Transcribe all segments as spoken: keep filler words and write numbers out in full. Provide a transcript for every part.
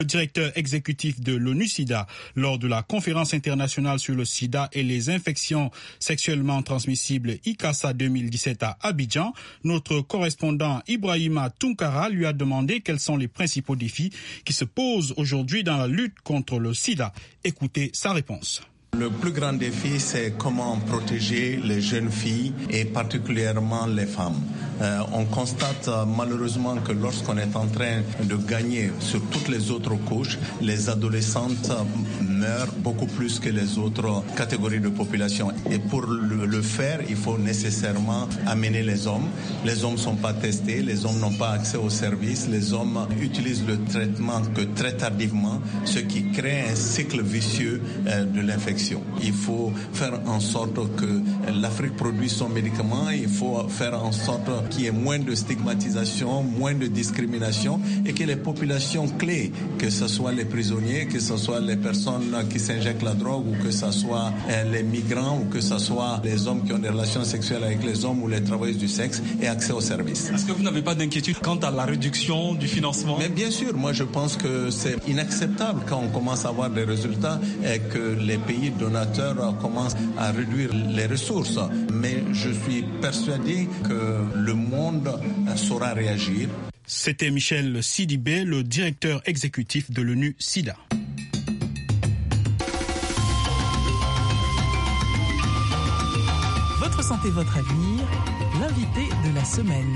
Le directeur exécutif de l'ONU-SIDA lors de la conférence internationale sur le sida et les infections sexuellement transmissibles I C A S A deux mille dix-sept à Abidjan. Notre correspondant Ibrahima Tunkara lui a demandé quels sont les principaux défis qui se posent aujourd'hui dans la lutte contre le sida. Écoutez sa réponse. Le plus grand défi, c'est comment protéger les jeunes filles et particulièrement les femmes. Euh, on constate euh, malheureusement que lorsqu'on est en train de gagner sur toutes les autres couches, les adolescentes euh, meurent beaucoup plus que les autres catégories de population. Et pour le, le faire, il faut nécessairement amener les hommes. Les hommes ne sont pas testés, les hommes n'ont pas accès aux services, les hommes utilisent le traitement que très tardivement, ce qui crée un cycle vicieux euh, de l'infection. Il faut faire en sorte que l'Afrique produise son médicament, il faut faire en sorte qu'il y ait moins de stigmatisation, moins de discrimination et que les populations clés, que ce soit les prisonniers, que ce soit les personnes qui s'injectent la drogue ou que ce soit les migrants ou que ce soit les hommes qui ont des relations sexuelles avec les hommes ou les travailleurs du sexe, aient accès aux services. Est-ce que vous n'avez pas d'inquiétude quant à la réduction du financement? Mais bien sûr, moi je pense que c'est inacceptable quand on commence à avoir des résultats et que les pays donateurs commencent à réduire les ressources. Mais je suis persuadé que le monde saura réagir. C'était Michel Sidibé, le directeur exécutif de l'ONU-SIDA. Votre santé, votre avenir, l'invité de la semaine.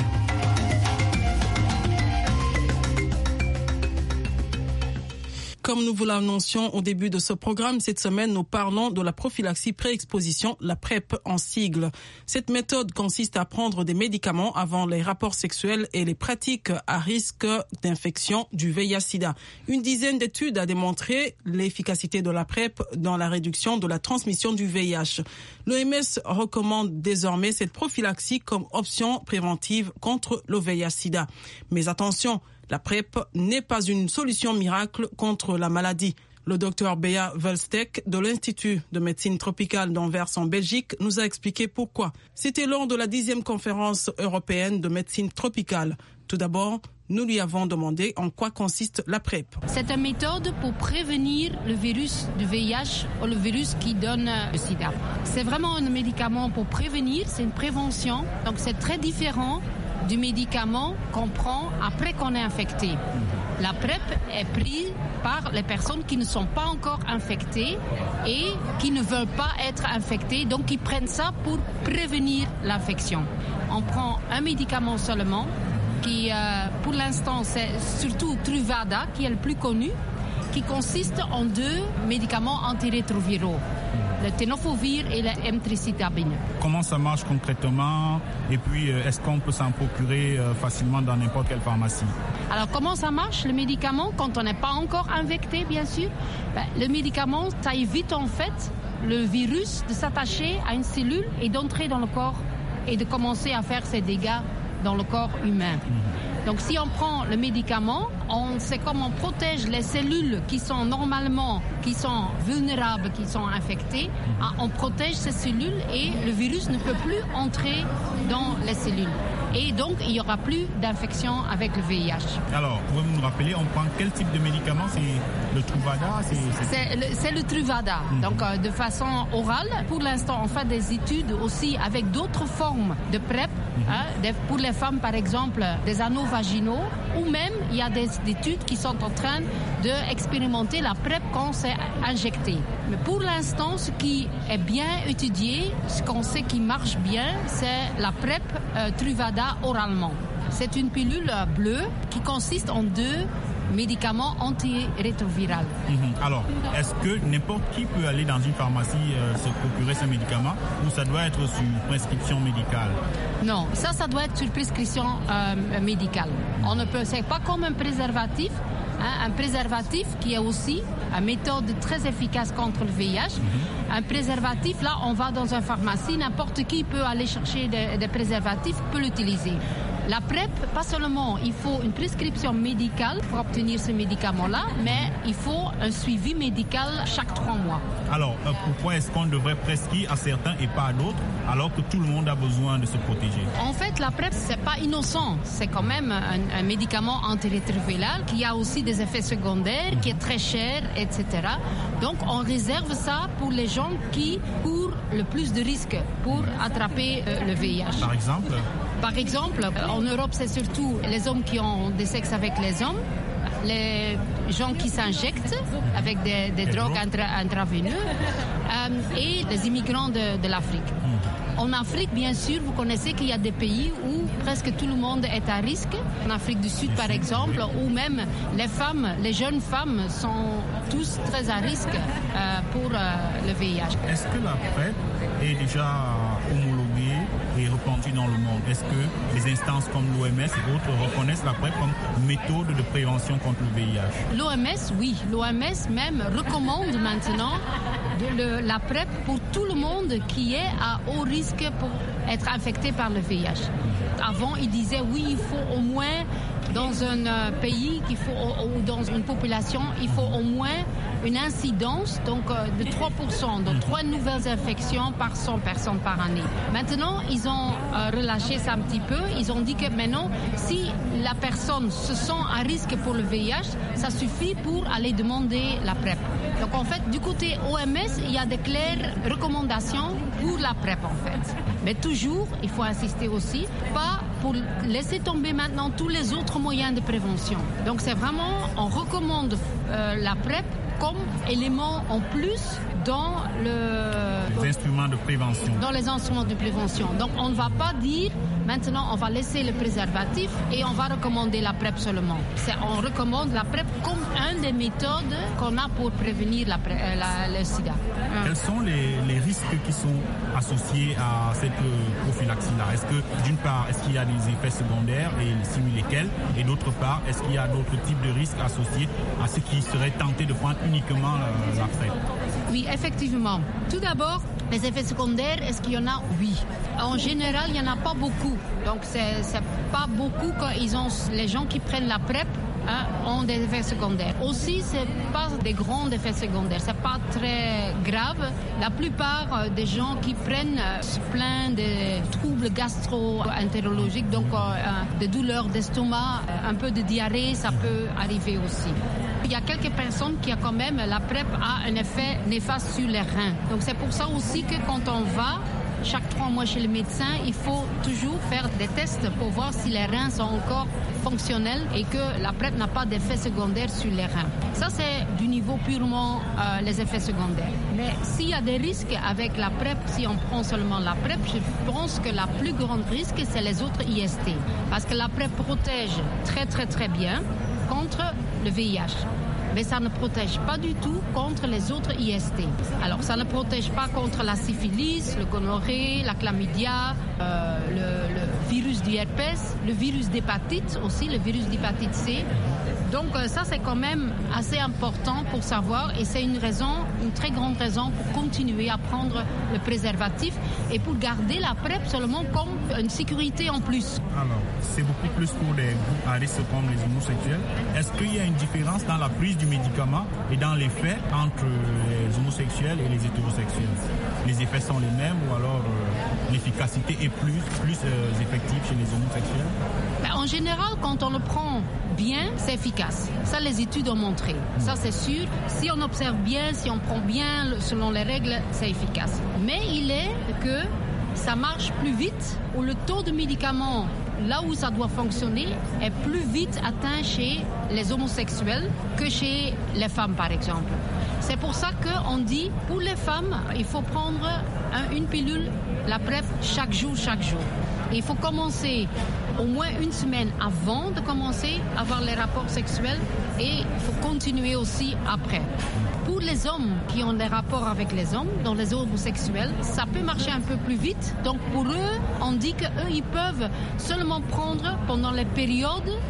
Comme nous vous l'annoncions au début de ce programme, cette semaine, nous parlons de la prophylaxie pré-exposition, la PrEP en sigle. Cette méthode consiste à prendre des médicaments avant les rapports sexuels et les pratiques à risque d'infection du V I H-Sida. Une dizaine d'études a démontré l'efficacité de la PrEP dans la réduction de la transmission du V I H. L'O M S recommande désormais cette prophylaxie comme option préventive contre le V I H-Sida. Mais attention, la PrEP n'est pas une solution miracle contre la maladie. Le docteur Béa Velstec de l'Institut de médecine tropicale d'Anvers en Belgique nous a expliqué pourquoi. C'était lors de la dixième conférence européenne de médecine tropicale. Tout d'abord, nous lui avons demandé en quoi consiste la PrEP. C'est une méthode pour prévenir le virus du V I H ou le virus qui donne le sida. C'est vraiment un médicament pour prévenir, c'est une prévention. Donc c'est très différent du médicament qu'on prend après qu'on est infecté. La PrEP est prise par les personnes qui ne sont pas encore infectées et qui ne veulent pas être infectées, donc ils prennent ça pour prévenir l'infection. On prend un médicament seulement, qui euh, pour l'instant c'est surtout Truvada qui est le plus connu, qui consiste en deux médicaments antirétroviraux, le tenofovir et le emtricitabine. Comment ça marche concrètement et puis est-ce qu'on peut s'en procurer facilement dans n'importe quelle pharmacie? Alors comment ça marche le médicament quand on n'est pas encore infecté bien sûr? Ben, le médicament ça évite en fait le virus de s'attacher à une cellule et d'entrer dans le corps et de commencer à faire ses dégâts dans le corps humain. Donc si on prend le médicament, on sait comment on protège les cellules qui sont normalement, qui sont vulnérables, qui sont infectées. On protège ces cellules et le virus ne peut plus entrer dans les cellules. Et donc, il n'y aura plus d'infection avec le V I H. Alors, pouvez-vous nous rappeler, on prend quel type de médicament? C'est le Truvada? C'est, c'est... c'est, le, c'est le Truvada, mmh. donc euh, de façon orale. Pour l'instant, on fait des études aussi avec d'autres formes de PrEP. Mmh. Hein, des, pour les femmes, par exemple, des anneaux vaginaux. Ou même, il y a des études qui sont en train d'expérimenter la PrEP quand c'est injecté. Mais pour l'instant, ce qui est bien étudié, ce qu'on sait qui marche bien, c'est la PrEP euh, Truvada oralement. C'est une pilule bleue qui consiste en deux médicaments antirétroviraux. Mmh. Alors, est-ce que n'importe qui peut aller dans une pharmacie euh, se procurer ce médicament ou ça doit être sur prescription médicale? Non, ça, ça doit être sur prescription euh, médicale. On ne peut, c'est pas comme un préservatif. Hein, un préservatif qui est aussi une méthode très efficace contre le V I H. Mm-hmm. Un préservatif, là, on va dans une pharmacie, n'importe qui peut aller chercher des, des préservatifs, peut l'utiliser. La PrEP, pas seulement il faut une prescription médicale pour obtenir ce médicament-là, mais il faut un suivi médical chaque trois mois. Alors, euh, pourquoi est-ce qu'on devrait prescrire à certains et pas à d'autres, alors que tout le monde a besoin de se protéger? En fait, la PrEP, c'est pas innocent. C'est quand même un, un médicament antirétroviral qui a aussi des effets secondaires, qui est très cher, et cetera. Donc, on réserve ça pour les gens qui courent le plus de risques pour attraper euh, le V I H. Par exemple? Par exemple, en Europe, c'est surtout les hommes qui ont des sexes avec les hommes, les gens qui s'injectent avec des, des drogues intra, intraveineuses euh, et les immigrants de, de l'Afrique. En Afrique, bien sûr, vous connaissez qu'il y a des pays où presque tout le monde est à risque. En Afrique du Sud, par exemple, où même les femmes, les jeunes femmes sont tous très à risque euh, pour euh, le V I H. Est-ce que la PrEP est déjà homologuée et répandue dans le monde? Est-ce que les instances comme l'O M S et autres reconnaissent la PrEP comme méthode de prévention contre le V I H? L'O M S, oui. L'O M S même recommande maintenant de le, la PrEP pour tout le monde qui est à haut risque pour être infecté par le V I H. Avant, il disait oui, il faut au moins, dans un euh, pays qu'il faut, ou dans une population, il faut au moins une incidence donc, euh, de trois pour cent, donc trois nouvelles infections par cent personnes par année. Maintenant, ils ont euh, relâché ça un petit peu. Ils ont dit que maintenant, si la personne se sent à risque pour le V I H, ça suffit pour aller demander la PrEP. Donc en fait, du côté O M S, il y a des claires recommandations pour la PrEP en fait. Mais toujours, il faut insister aussi, pas pour laisser tomber maintenant tous les autres moyens de prévention. Donc c'est vraiment, on recommande euh, la PrEP comme élément en plus dans le... les instruments de prévention. Dans les instruments de prévention. Donc on ne va pas dire, maintenant on va laisser le préservatif et on va recommander la PrEP seulement. C'est, on recommande la PrEP comme une des méthodes qu'on a pour prévenir la, la, le sida. Quels sont les, les risques qui sont associés à cette prophylaxie-là? Est-ce que, d'une part, est-ce qu'il y a des effets secondaires et si oui, lesquels? Et d'autre part, est-ce qu'il y a d'autres types de risques associés à ceux qui seraient tentés de prendre uniquement la, la PrEP? Oui, effectivement. Tout d'abord, les effets secondaires, est-ce qu'il y en a? Oui. En général, il n'y en a pas beaucoup. Donc, c'est, c'est pas beaucoup quand ils ont, les gens qui prennent la PrEP hein, ont des effets secondaires. Aussi, c'est pas des grands effets secondaires. C'est pas très grave. La plupart euh, des gens qui prennent euh, se plaignent des troubles gastro-entérologiques, donc euh, euh, des douleurs d'estomac, euh, un peu de diarrhée, ça peut arriver aussi. Il y a quelques personnes qui ont quand même, la PrEP a un effet néfaste sur les reins. Donc c'est pour ça aussi que quand on va chaque trois mois chez le médecin, il faut toujours faire des tests pour voir si les reins sont encore fonctionnels et que la PrEP n'a pas d'effet secondaire sur les reins. Ça, c'est du niveau purement euh, les effets secondaires. Mais s'il y a des risques avec la PrEP, si on prend seulement la PrEP, je pense que la plus grande risque, c'est les autres I S T. Parce que la PrEP protège très, très, très bien contre le V I H. Mais ça ne protège pas du tout contre les autres I S T. Alors, ça ne protège pas contre la syphilis, le gonorrhée, la chlamydia, euh, le, le virus du herpès, le virus d'hépatite aussi, le virus d'hépatite C. Donc, euh, ça, c'est quand même assez important pour savoir et c'est une raison, une très grande raison pour continuer à prendre le préservatif et pour garder la PrEP seulement comme une sécurité en plus. Alors, c'est beaucoup plus pour des groupes à risque comme les homosexuels. Est-ce qu'il y a une différence dans la prise du médicament et dans les faits entre les homosexuels et les hétérosexuels? Les effets sont les mêmes ou alors euh, l'efficacité est plus, plus euh, effective chez les homosexuels? Ben, en général, quand on le prend bien, c'est efficace. Ça, les études ont montré. Ça, c'est sûr. Si on observe bien, si on prend bien selon les règles, c'est efficace. Mais il est que ça marche plus vite, ou le taux de médicaments, là où ça doit fonctionner, est plus vite atteint chez les homosexuels que chez les femmes, par exemple. C'est pour ça qu'on dit, pour les femmes, il faut prendre un, une pilule, la PrEP, chaque jour, chaque jour. Et il faut commencer au moins une semaine avant de commencer à avoir les rapports sexuels et il faut continuer aussi après. Pour les hommes qui ont des rapports avec les hommes, dans les homosexuels, ça peut marcher un peu plus vite. Donc pour eux, on dit qu'eux, ils peuvent seulement prendre pendant les périodes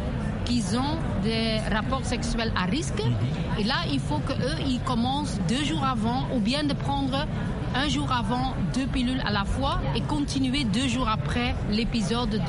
qu'ils ont des rapports sexuels à risque. Et là, il faut qu'eux, ils commencent deux jours avant ou bien de prendre un jour avant deux pilules à la fois et continuer deux jours après l'épisode de,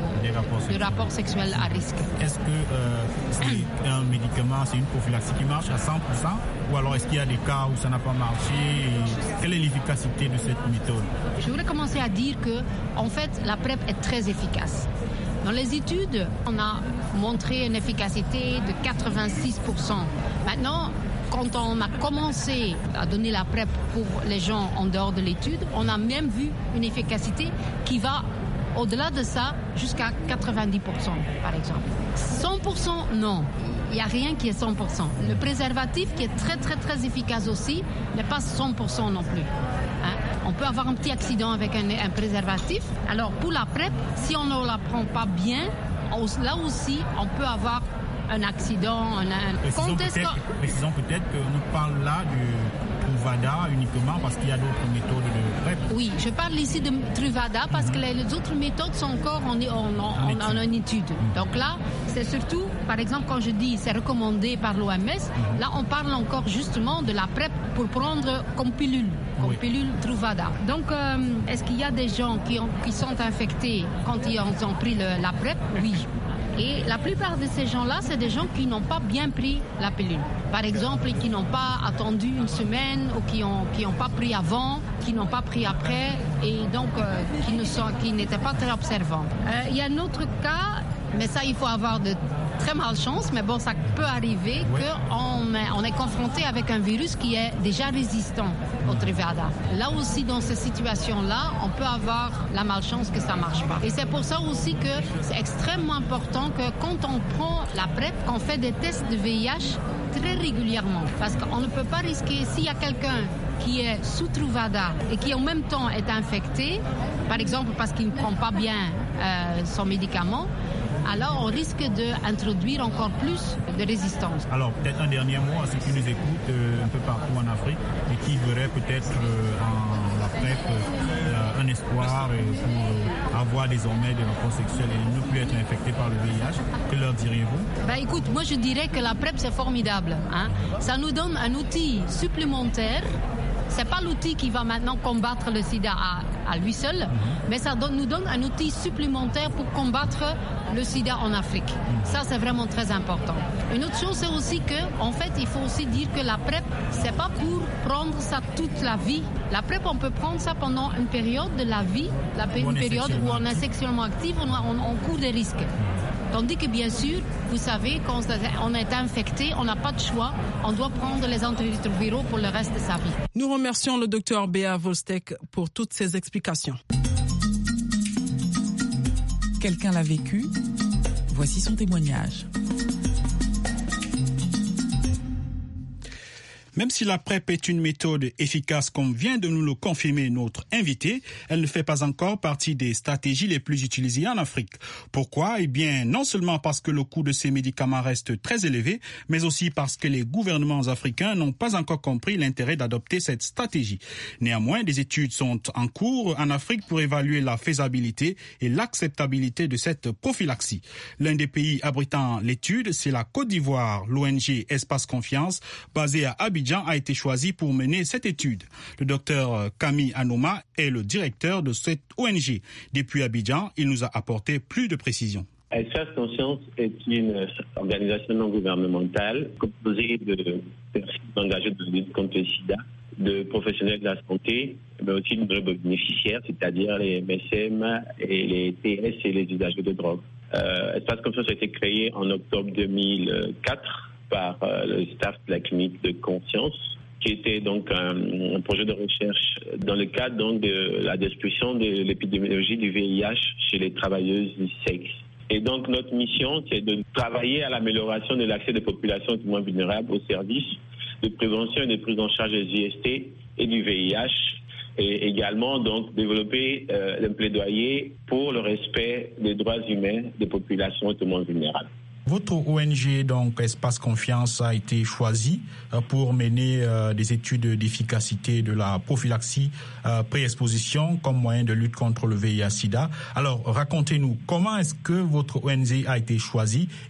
de rapport sexuel à risque. Est-ce que euh, c'est un médicament, c'est une prophylaxie qui marche à cent pour cent ou alors est-ce qu'il y a des cas où ça n'a pas marché et quelle est l'efficacité de cette méthode? Je voudrais commencer à dire que, en fait, la PrEP est très efficace. Dans les études, on a montré une efficacité de quatre-vingt-six pour cent. Maintenant, quand on a commencé à donner la PrEP pour les gens en dehors de l'étude, on a même vu une efficacité qui va au-delà de ça jusqu'à quatre-vingt-dix pour cent, par exemple. cent pour cent, non. Il n'y a rien qui est cent pour cent. Le préservatif, qui est très, très, très efficace aussi, n'est pas cent pour cent non plus. Hein? On peut avoir un petit accident avec un, un préservatif. Alors, pour la PrEP, si on ne la prend pas bien, on, là aussi, on peut avoir un accident. Un, un... Précisons, peut-être, que... précisons peut-être que nous parlons là du Truvada uniquement parce qu'il y a d'autres méthodes de PrEP. Oui, je parle ici de Truvada parce mm-hmm. que les, les autres méthodes sont encore en, en, en, en, en étude. Mm-hmm. Donc là, c'est surtout, par exemple, quand je dis c'est recommandé par l'O M S, mm-hmm. là on parle encore justement de la PrEP pour prendre comme pilule, comme oui. pilule Truvada. Donc, euh, est-ce qu'il y a des gens qui, ont, qui sont infectés quand ils ont, ont pris le, la PrEP? Oui. Et la plupart de ces gens-là, c'est des gens qui n'ont pas bien pris la pilule. Par exemple, qui n'ont pas attendu une semaine ou qui n'ont qui ont pas pris avant, qui n'ont pas pris après et donc euh, qui ne sont, qui n'étaient pas très observants. Euh, il y a un autre cas, mais ça, il faut avoir de très malchance, mais bon, ça peut arriver ouais. qu'on on est confronté avec un virus qui est déjà résistant au Truvada. Là aussi, dans ces situations-là, on peut avoir la malchance que ça ne marche pas. Et c'est pour ça aussi que c'est extrêmement important que quand on prend la PrEP, qu'on fait des tests de V I H très régulièrement. Parce qu'on ne peut pas risquer, s'il y a quelqu'un qui est sous Truvada et qui en même temps est infecté, par exemple parce qu'il ne prend pas bien euh, son médicament, alors on risque d'introduire encore plus de résistance. Alors peut-être un dernier mot à ceux qui nous écoutent euh, un peu partout en Afrique et qui verraient peut-être euh, en la PrEP euh, un espoir euh, pour euh, avoir désormais des rapports sexuels et ne plus être infectés par le V I H. Que leur diriez-vous? Ben, écoute, moi je dirais que la PrEP c'est formidable. Hein? Ça nous donne un outil supplémentaire. C'est pas l'outil qui va maintenant combattre le sida à, à lui seul, mm-hmm. mais ça donne, nous donne un outil supplémentaire pour combattre le sida en Afrique. Mm-hmm. Ça, c'est vraiment très important. Une autre chose, c'est aussi que, en fait, il faut aussi dire que la PrEP, c'est pas pour prendre ça toute la vie. La PrEP, on peut prendre ça pendant une période de la vie, la, une période où on est sexuellement actif, on, on, on court des risques. Tandis que, bien sûr, vous savez, quand on est infecté, on n'a pas de choix. On doit prendre les antirétroviraux pour le reste de sa vie. Nous remercions le docteur Béa Volstek pour toutes ces explications. Quelqu'un l'a vécu. Voici son témoignage. Même si la PrEP est une méthode efficace, comme vient de nous le confirmer notre invité, elle ne fait pas encore partie des stratégies les plus utilisées en Afrique. Pourquoi? Eh bien, non seulement parce que le coût de ces médicaments reste très élevé, mais aussi parce que les gouvernements africains n'ont pas encore compris l'intérêt d'adopter cette stratégie. Néanmoins, des études sont en cours en Afrique pour évaluer la faisabilité et l'acceptabilité de cette prophylaxie. L'un des pays abritant l'étude, c'est la Côte d'Ivoire. L'O N G Espace Confiance, basée à Abidjan, a été choisi pour mener cette étude. Le docteur Camille Anoma est le directeur de cette O N G. Depuis Abidjan, il nous a apporté plus de précisions. Espace Conscience est une organisation non gouvernementale composée de personnes engagées dans la lutte contre le sida, de professionnels de la santé, mais aussi de bénéficiaires, c'est-à-dire les M S M et les T S et les usagers de drogue. Euh, Espace Conscience a été créé en octobre deux mille quatre par euh, le staff de la clinique de Conscience, qui était donc un, un projet de recherche dans le cadre donc de la description de l'épidémiologie du V I H chez les travailleuses du sexe. Et donc notre mission, c'est de travailler à l'amélioration de l'accès des populations les moins vulnérables aux services de prévention et de prise en charge des I S T et du V I H, et également donc développer euh, un plaidoyer pour le respect des droits humains des populations les moins vulnérables. Votre O N G, donc Espace Confiance, a été choisi pour mener euh, des études d'efficacité de la prophylaxie euh, pré-exposition comme moyen de lutte contre le V I H sida. Alors, racontez-nous, comment est-ce que votre O N G a été choisi?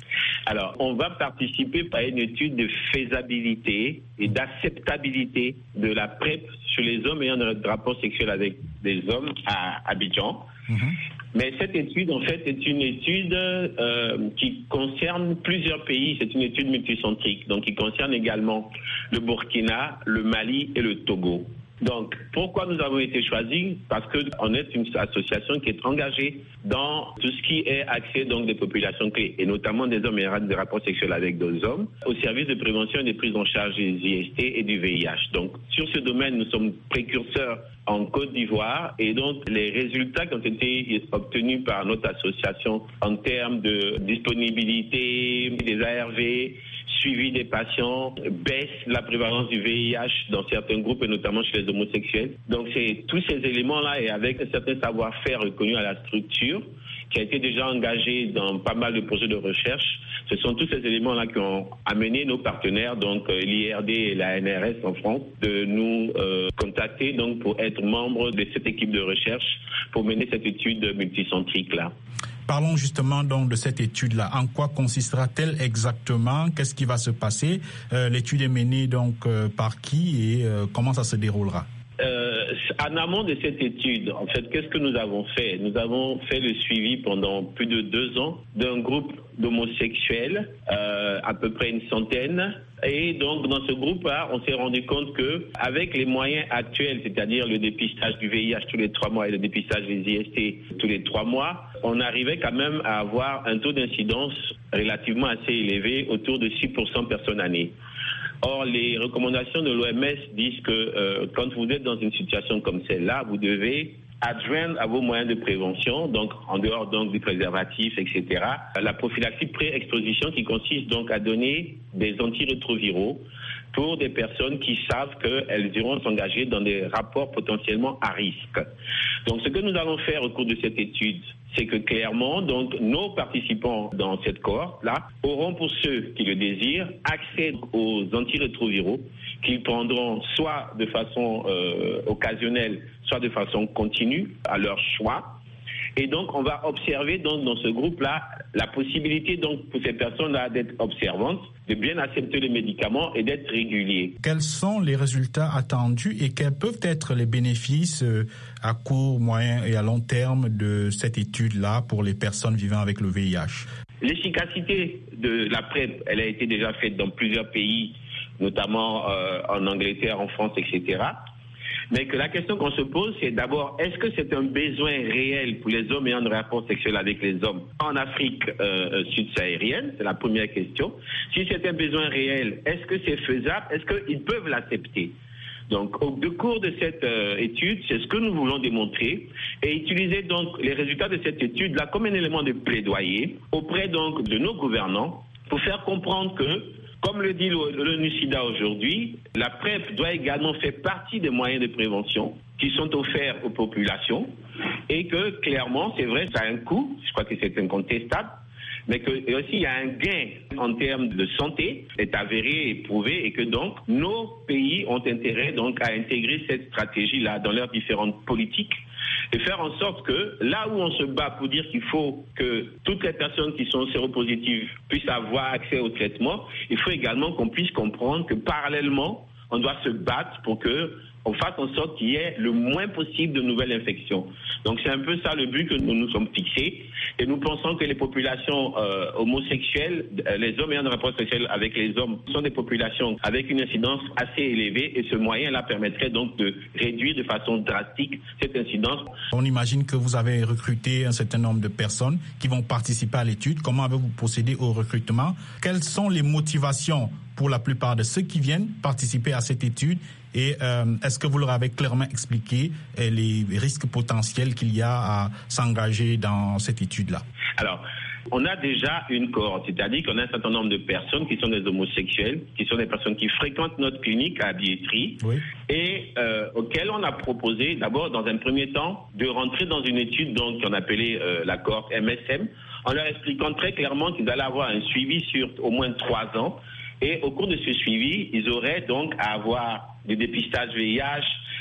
Alors, on va participer à une étude de faisabilité et d'acceptabilité de la PrEP sur les hommes ayant un rapport sexuel avec des hommes à Abidjan. Mmh. Mais cette étude, en fait, est une étude euh, qui concerne plusieurs pays. C'est une étude multicentrique, donc qui concerne également le Burkina, le Mali et le Togo. Donc, pourquoi nous avons été choisis? Parce qu'on est une association qui est engagée dans tout ce qui est accès donc des populations clés, et notamment des hommes ayant des rapports sexuels avec d'autres hommes, au service de prévention et de prise en charge des I S T et du V I H. Donc, sur ce domaine, nous sommes précurseurs en Côte d'Ivoire, et donc les résultats qui ont été obtenus par notre association en termes de disponibilité des A R V, suivi des patients, baisse la prévalence du V I H dans certains groupes et notamment chez les homosexuels. Donc c'est tous ces éléments-là, et avec un certain savoir-faire reconnu à la structure qui a été déjà engagé dans pas mal de projets de recherche, ce sont tous ces éléments-là qui ont amené nos partenaires, donc l'I R D et la N R S en France, de nous euh, contacter donc pour être membres de cette équipe de recherche pour mener cette étude multicentrique-là. Parlons justement donc de cette étude-là. En quoi consistera-t-elle exactement? Qu'est-ce qui va se passer? euh, L'étude est menée donc euh, par qui et euh, comment ça se déroulera? Euh, en amont de cette étude, en fait, qu'est-ce que nous avons fait? Nous avons fait le suivi pendant plus de deux ans d'un groupe d'homosexuels, euh, à peu près une centaine. Et donc, dans ce groupe-là, on s'est rendu compte que, avec les moyens actuels, c'est-à-dire le dépistage du V I H tous les trois mois et le dépistage des I S T tous les trois mois, on arrivait quand même à avoir un taux d'incidence relativement assez élevé, autour de six pour cent personnes années. Or, les recommandations de l'O M S disent que euh, quand vous êtes dans une situation comme celle-là, vous devez adjoindre à vos moyens de prévention, donc en dehors donc du préservatif, et cetera, la prophylaxie pré-exposition qui consiste donc à donner des antirétroviraux pour des personnes qui savent qu'elles iront s'engager dans des rapports potentiellement à risque. Donc ce que nous allons faire au cours de cette étude, c'est que clairement, donc, nos participants dans cette cohorte-là auront, pour ceux qui le désirent, accès aux antirétroviraux qu'ils prendront soit de façon euh, occasionnelle, soit de façon continue, à leur choix. Et donc, on va observer donc, dans ce groupe-là la possibilité donc, pour ces personnes-là d'être observantes, de bien accepter les médicaments et d'être réguliers. Quels sont les résultats attendus et quels peuvent être les bénéfices à court, moyen et à long terme de cette étude-là pour les personnes vivant avec le V I H? L'efficacité de la PrEP, elle a été déjà faite dans plusieurs pays, notamment euh, en Angleterre, en France, et cetera. Mais que la question qu'on se pose, c'est d'abord, est-ce que c'est un besoin réel pour les hommes ayant un rapport sexuel avec les hommes en Afrique euh, sud-saharienne? C'est la première question. Si c'est un besoin réel, est-ce que c'est faisable? Est-ce qu'ils peuvent l'accepter? Donc, au cours de cette euh, étude, c'est ce que nous voulons démontrer et utiliser donc les résultats de cette étude-là comme un élément de plaidoyer auprès donc de nos gouvernants pour faire comprendre que, comme le dit l'ONU-SIDA aujourd'hui, la PrEP doit également faire partie des moyens de prévention qui sont offerts aux populations et que, clairement, c'est vrai, ça a un coût, je crois que c'est incontestable, mais que et aussi il y a un gain en termes de santé, est avéré et prouvé, et que donc nos pays ont intérêt donc à intégrer cette stratégie-là dans leurs différentes politiques et faire en sorte que là où on se bat pour dire qu'il faut que toutes les personnes qui sont séropositives puissent avoir accès au traitement, il faut également qu'on puisse comprendre que parallèlement, on doit se battre pour que on fasse en sorte qu'il y ait le moins possible de nouvelles infections. Donc c'est un peu ça le but que nous nous sommes fixés. Et nous pensons que les populations euh, homosexuelles, les hommes ayant un rapport sexuel avec les hommes, sont des populations avec une incidence assez élevée. Et ce moyen-là permettrait donc de réduire de façon drastique cette incidence. On imagine que vous avez recruté un certain nombre de personnes qui vont participer à l'étude. Comment avez-vous procédé au recrutement? Quelles sont les motivations pour la plupart de ceux qui viennent participer à cette étude? Et euh, est-ce que vous leur avez clairement expliqué euh, les risques potentiels qu'il y a à s'engager dans cette étude-là? Alors, on a déjà une cohorte, c'est-à-dire qu'on a un certain nombre de personnes qui sont des homosexuels, qui sont des personnes qui fréquentent notre clinique à Billetterie, oui. et euh, auxquelles on a proposé d'abord, dans un premier temps, de rentrer dans une étude donc qu'on appelait euh, la cohorte M S M, en leur expliquant très clairement qu'ils allaient avoir un suivi sur au moins trois ans. Et au cours de ce suivi, ils auraient donc à avoir des dépistages V I H,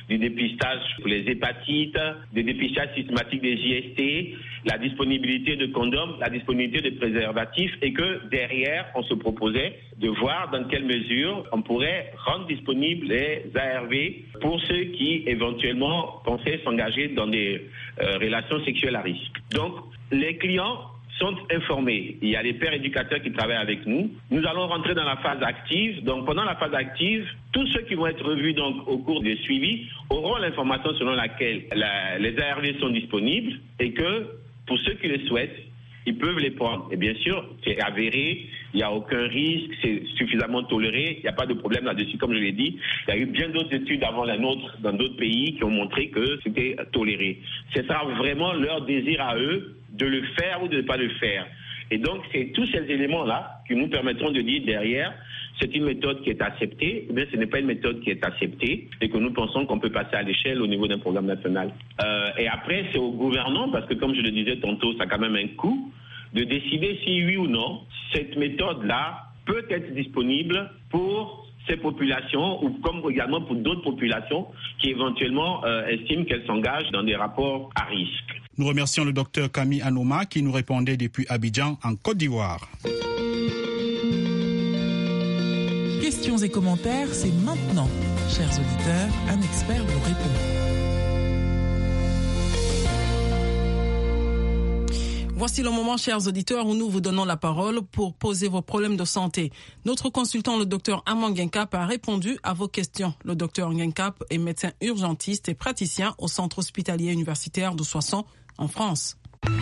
du dépistage pour les hépatites, des dépistages systématiques des J S T, la disponibilité de condoms, la disponibilité de préservatifs, et que derrière, on se proposait de voir dans quelle mesure on pourrait rendre disponibles les A R V pour ceux qui éventuellement pensaient s'engager dans des euh, relations sexuelles à risque. Donc, les clients sont informés. Il y a les pères éducateurs qui travaillent avec nous. Nous allons rentrer dans la phase active. Donc, pendant la phase active, tous ceux qui vont être revus donc, au cours des suivis auront l'information selon laquelle la, les A R V sont disponibles et que, pour ceux qui le souhaitent, ils peuvent les prendre. Et bien sûr, c'est avéré, il n'y a aucun risque, c'est suffisamment toléré, il n'y a pas de problème là-dessus. Comme je l'ai dit, il y a eu bien d'autres études avant la nôtre dans d'autres pays qui ont montré que c'était toléré. Ce sera vraiment leur désir à eux de le faire ou de ne pas le faire. Et donc, c'est tous ces éléments-là qui nous permettront de dire derrière, c'est une méthode qui est acceptée, ou bien ce n'est pas une méthode qui est acceptée et que nous pensons qu'on peut passer à l'échelle au niveau d'un programme national. Euh, et après, c'est au gouvernement, parce que comme je le disais tantôt, ça a quand même un coût, de décider si oui ou non, cette méthode-là peut être disponible pour ces populations ou comme également pour d'autres populations qui éventuellement euh, estiment qu'elles s'engagent dans des rapports à risque. Nous remercions le docteur Camille Anoma qui nous répondait depuis Abidjan en Côte d'Ivoire. Questions et commentaires, c'est maintenant. Chers auditeurs, un expert vous répond. Voici le moment, chers auditeurs, où nous vous donnons la parole pour poser vos problèmes de santé. Notre consultant, le docteur Amon Ngenkap, a répondu à vos questions. Le docteur Ngenkap est médecin urgentiste et praticien au centre hospitalier universitaire de Soissons, en France.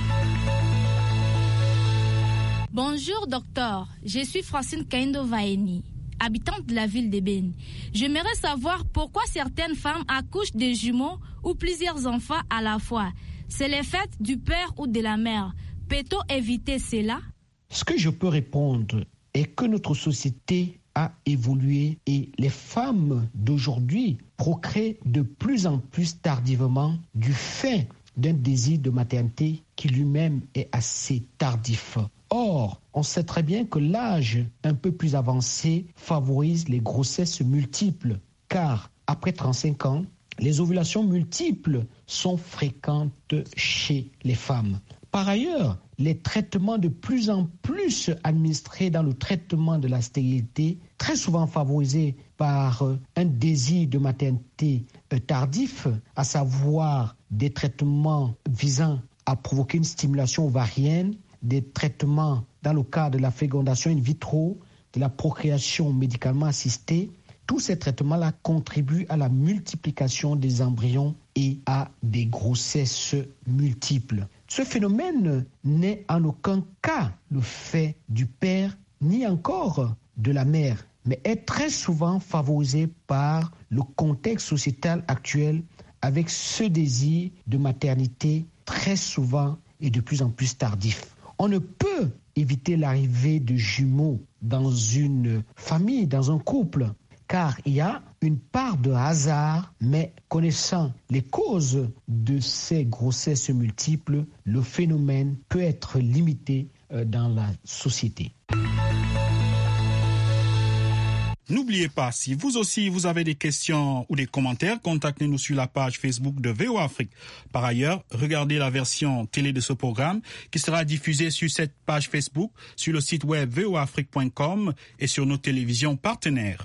Bonjour, docteur. Je suis Francine Kaindo Vaeni, habitante de la ville d'Ébène. J'aimerais savoir pourquoi certaines femmes accouchent des jumeaux ou plusieurs enfants à la fois. C'est le fait du père ou de la mère. Peut-on éviter cela? Ce que je peux répondre est que notre société a évolué et les femmes d'aujourd'hui procréent de plus en plus tardivement du fait d'un désir de maternité qui lui-même est assez tardif. Or, on sait très bien que l'âge un peu plus avancé favorise les grossesses multiples, car après trente-cinq ans, les ovulations multiples sont fréquentes chez les femmes. Par ailleurs, les traitements de plus en plus administrés dans le traitement de la stérilité, très souvent favorisés par un désir de maternité tardif, à savoir des traitements visant à provoquer une stimulation ovarienne, des traitements dans le cadre de la fécondation in vitro, de la procréation médicalement assistée. Tous ces traitements-là contribuent à la multiplication des embryons et à des grossesses multiples. Ce phénomène n'est en aucun cas le fait du père ni encore de la mère, mais est très souvent favorisé par le contexte sociétal actuel avec ce désir de maternité très souvent et de plus en plus tardif. On ne peut éviter l'arrivée de jumeaux dans une famille, dans un couple, car il y a une part de hasard, mais connaissant les causes de ces grossesses multiples, le phénomène peut être limité dans la société. N'oubliez pas, si vous aussi vous avez des questions ou des commentaires, contactez-nous sur la page Facebook de V O A Afrique. Par ailleurs, regardez la version télé de ce programme qui sera diffusée sur cette page Facebook, sur le site web v o a afrique point com et sur nos télévisions partenaires.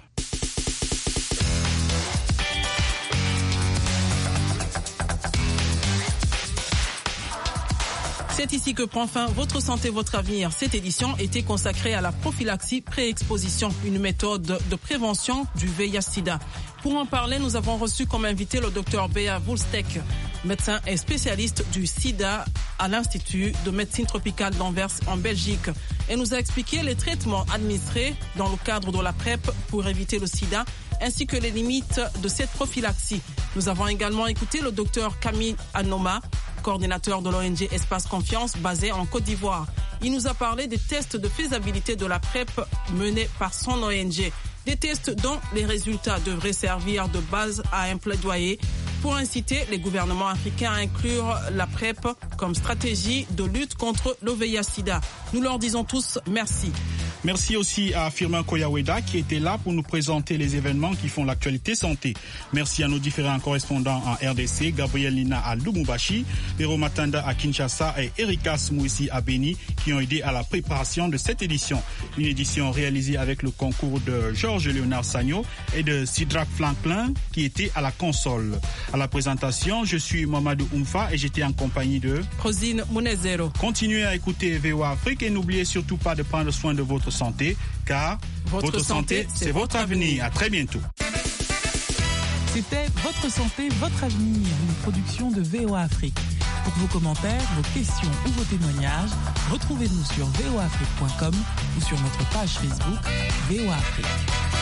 C'est ici que prend fin Votre santé, votre avenir. Cette édition était consacrée à la prophylaxie pré-exposition, une méthode de prévention du V I H sida. Pour en parler, nous avons reçu comme invité le docteur Béa Voulstek, médecin et spécialiste du sida à l'Institut de médecine tropicale d'Anvers en Belgique. Elle nous a expliqué les traitements administrés dans le cadre de la PrEP pour éviter le sida, ainsi que les limites de cette prophylaxie. Nous avons également écouté le docteur Camille Anoma, coordinateur de l'O N G Espace Confiance basé en Côte d'Ivoire. Il nous a parlé des tests de faisabilité de la PrEP menés par son O N G. Des tests dont les résultats devraient servir de base à un plaidoyer pour inciter les gouvernements africains à inclure la PrEP comme stratégie de lutte contre le V I H sida. Nous leur disons tous merci. Merci aussi à Firmin Koyaweda qui était là pour nous présenter les événements qui font l'actualité santé. Merci à nos différents correspondants en R D C, Gabriel Lina à Lubumbashi, Vero Matanda à Kinshasa et Erika Smouissi à Beni qui ont aidé à la préparation de cette édition. Une édition réalisée avec le concours de Georges Léonard Sagno et de Sidrak Franklin qui était à la console. À la présentation, je suis Mamadou Oumfa et j'étais en compagnie de Rosine Mounezero. Continuez à écouter V O A Afrique et n'oubliez surtout pas de prendre soin de votre santé, car votre, votre santé, santé c'est votre avenir. À très bientôt. C'était Votre santé, votre avenir, une production de V O A Afrique. Pour vos commentaires, vos questions ou vos témoignages, retrouvez-nous sur v o afrique point com ou sur notre page Facebook V O A Afrique.